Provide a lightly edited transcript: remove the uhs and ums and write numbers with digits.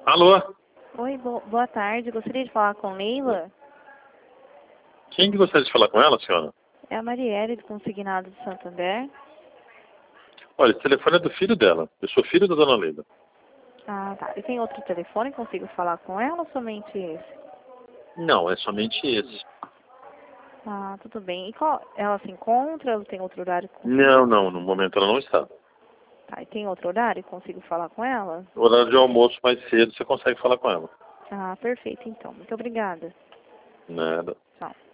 Alô? Oi, boa tarde. Gostaria de falar com Leila. Quem que gostaria de falar com ela, senhora? É a Marielle, do Consignado de Santander. Olha, esse telefone é do filho dela. Eu sou filho da dona Leila. Ah, tá. E tem outro telefone? Consigo falar com ela ou somente esse? Não, é somente esse. Ah, tudo bem. E qual? Ela se encontra? Ela tem outro horário? Não, no momento ela não está. Tá, e tem outro horário? Consigo falar com ela? No horário de almoço mais cedo você consegue falar com ela. Ah, perfeito então. Muito obrigada. Nada. Tchau.